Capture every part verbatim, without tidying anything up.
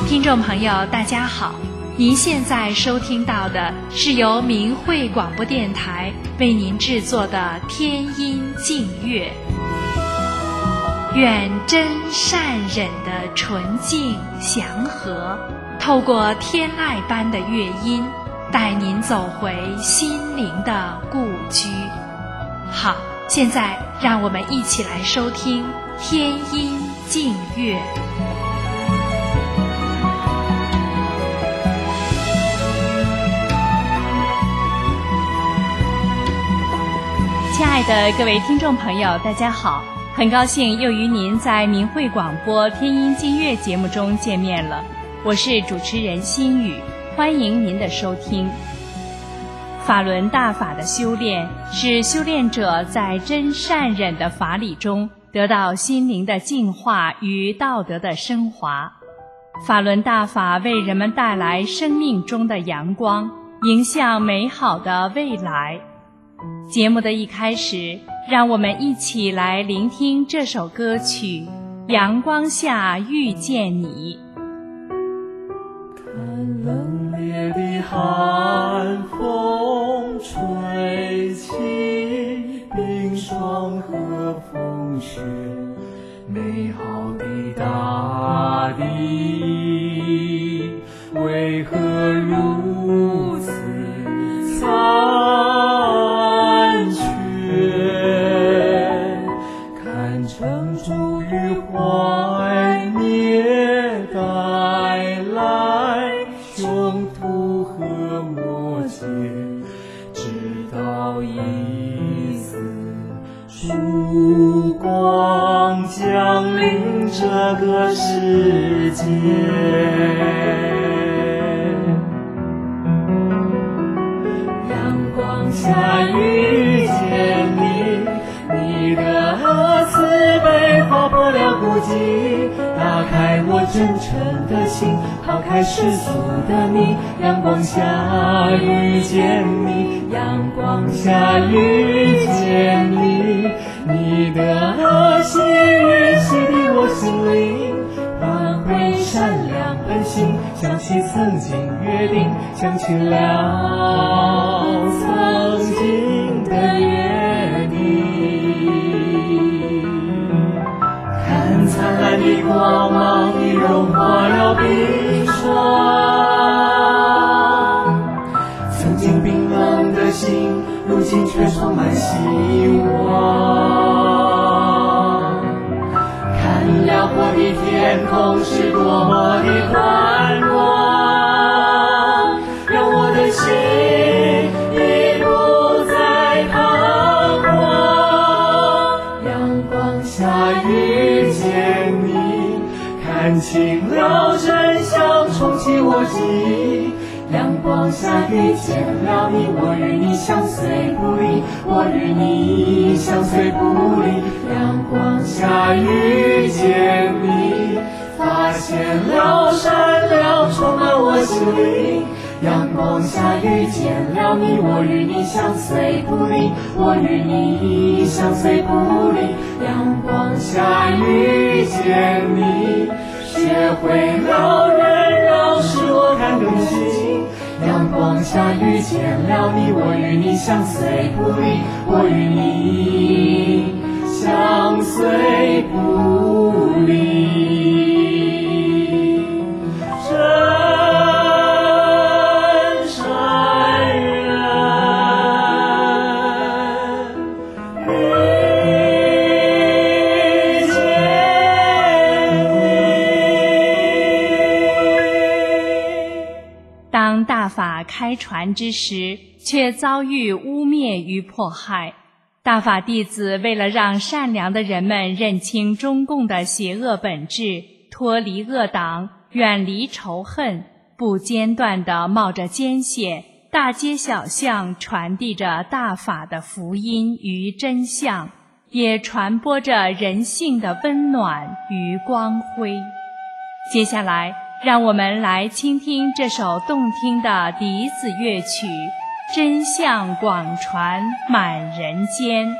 听众朋友大家好，您现在收听到的是由明慧广播电台为您制作的天音净乐。愿真善忍的纯净祥和，透过天籁般的乐音，带您走回心灵的故居。好，现在让我们一起来收听天音净乐。亲爱的各位听众朋友，大家好，很高兴又与您在明慧广播天音净乐节目中见面了，我是主持人心雨，欢迎您的收听。法轮大法的修炼，使修炼者在真善忍的法理中得到心灵的净化与道德的升华。法轮大法为人们带来生命中的阳光，迎向美好的未来。节目的一开始，让我们一起来聆听这首歌曲《阳光下遇见你》。 看冷冽的寒风吹起，冰霜和风雪，美好的大地为何如此残缺？看成珠与幻灭带来穷途和魔界，直到一丝曙光降临这个世界。下遇见你，你的慈悲划破了孤寂，打开我真诚的心，抛开世俗的你。阳光下遇见你，阳光下遇见你，你的喜悦洗涤我心灵，换回善良本性，想起曾经约定，想起了曾经的约定。看灿烂的光芒，你融化了冰霜，曾经冰冷的心，如今却充满希望。看辽阔的天空是多么的宽广，让我的心已不再彷徨。阳光下遇见你，看清了真相，重启我记忆。阳光下遇见了你，我与你相随不离，我与你相随不离。阳光下遇见你，发现了善良充满我心灵。阳光下遇见了你，我与你相随不离，我与你相随不离。阳光下遇见你，学会了忍让，使我看更清。阳光下遇见了你，我与你相随不离，我与你相随不离。真善人遇见你。 当大法开传之时，却遭遇污蔑与迫害。大法弟子为了让善良的人们认清中共的邪恶本质，脱离恶党，远离仇恨，不间断地冒着艰险，大街小巷传递着大法的福音与真相，也传播着人性的温暖与光辉。接下来，让我们来倾听这首动听的笛子乐曲，真相广传满人间。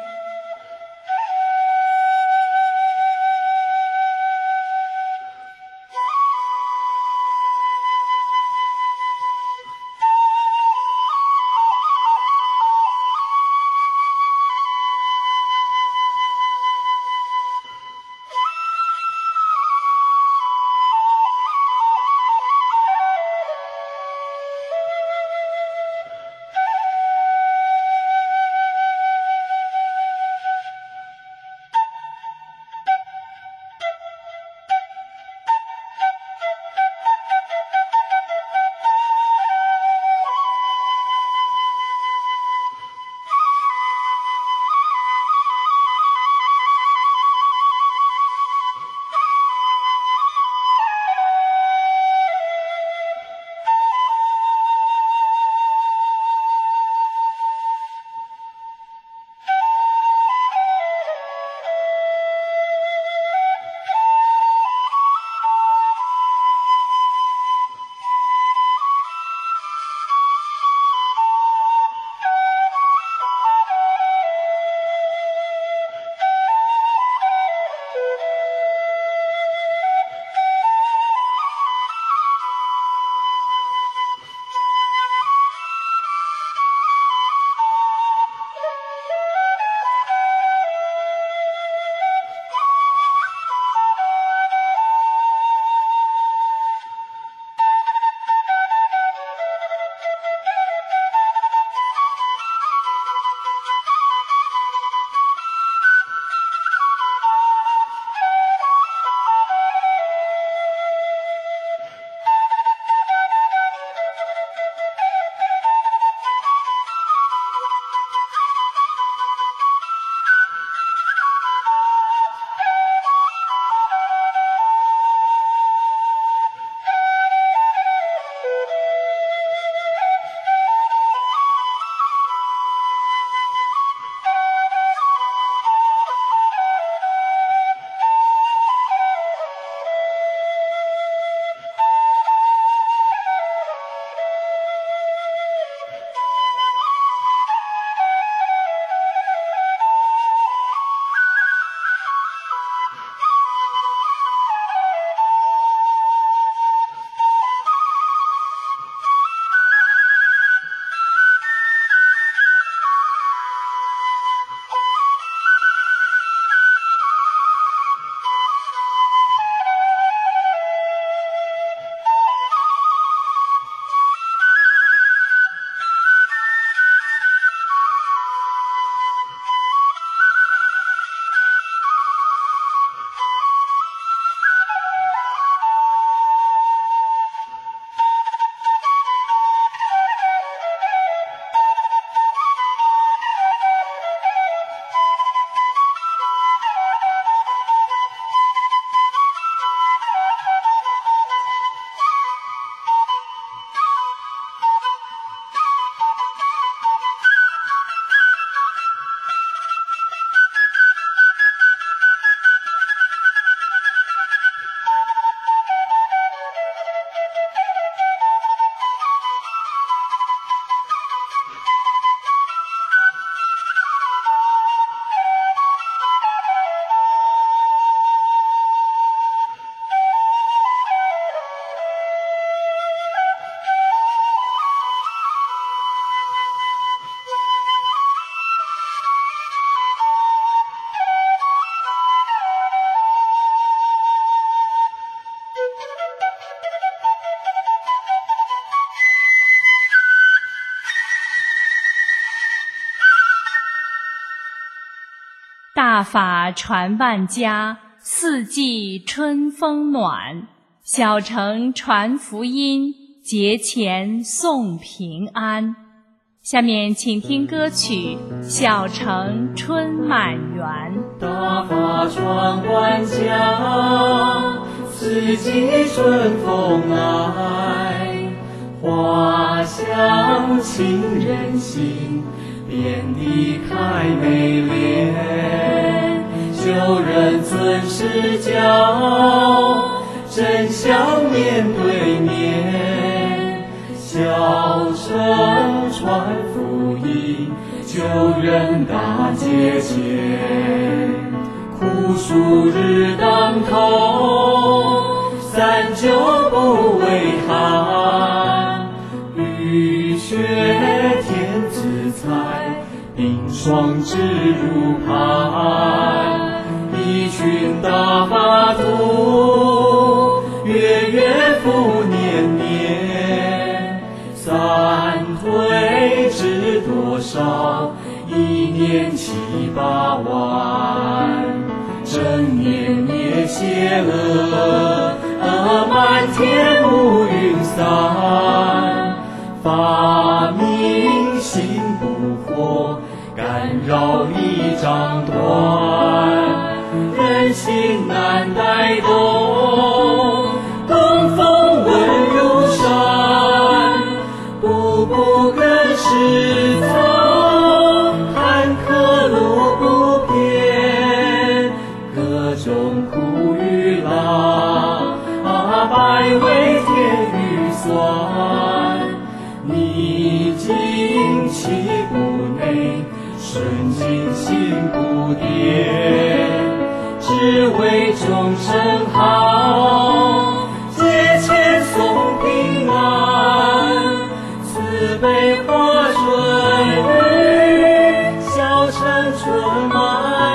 大法传万家，四季春风暖。小城传福音，节前送平安。下面请听歌曲《小城春满园》。 大法传万家，四季春风来。花香沁人心，遍地开美莲。旧人尊师教，真相面对面。小城传福音，救人大节前。苦暑日当头，三九不为寒。雨雪天自彩，冰霜直入盘。一群大法徒，月月复年年。三推知多少？一年七八万。正年灭邪恶，满天乌云散。发明心不惑，干扰力掌断。人心难带动，东风稳如山。步步跟是草，坎坷路不偏。各种苦与辣，百味甜与酸。逆境气不馁，顺境心不跌。只为众生好，节前送平安。慈悲化春雨，小城春满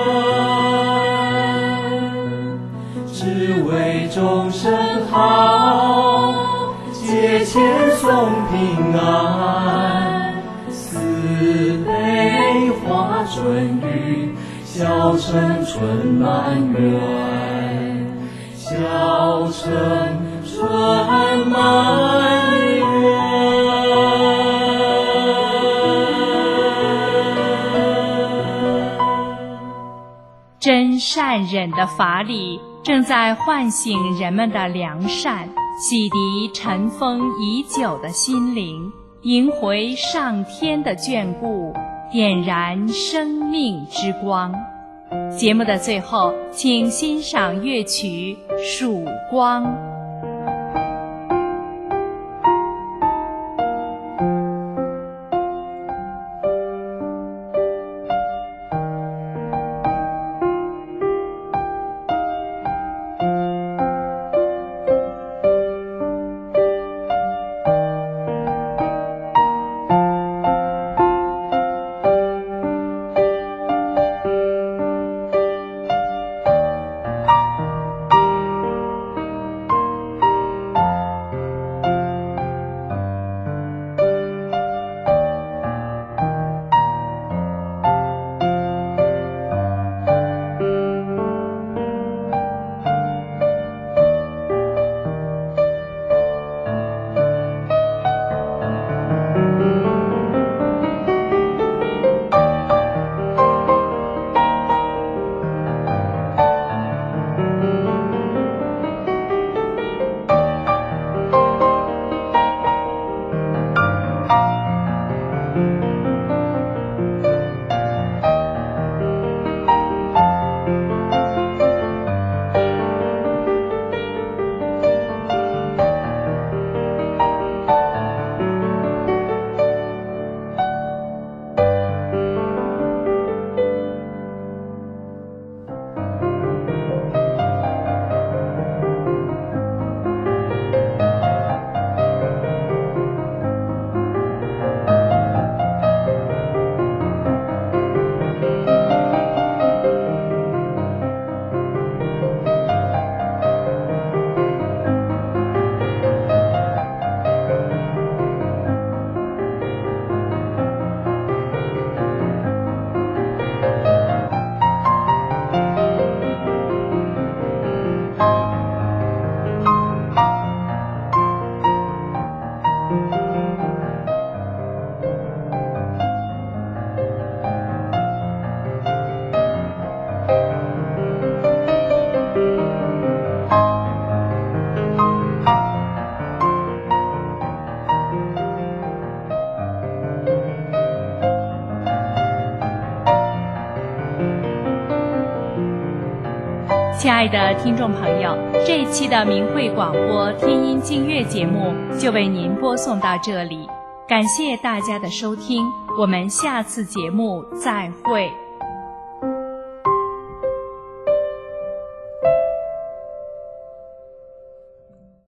园。只为众生好，节前送平安。慈悲化春雨，小城春满园。小城春满园。 真善忍的法理正在唤醒人们的良善，洗涤尘封已久的心灵，迎回上天的眷顾，点燃生命之光。节目的最后，请欣赏乐曲《曙光》。 爱的听众朋友，这一期的明慧广播天音净乐节目就为您播送到这里，感谢大家的收听，我们下次节目再会。